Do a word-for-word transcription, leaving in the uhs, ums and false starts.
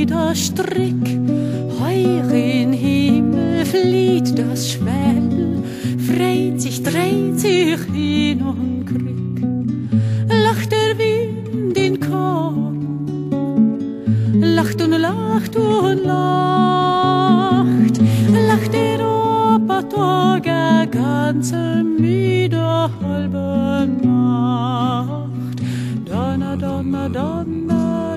wieder Strick. Heuer in Himmel flieht das Schwell, freit sich, dreht sich hin und krieg. Lacht der Wind in Korn, lacht und lacht und lacht, lacht der Obertag a ganze müde halbe Nacht. Donner, donner, donner.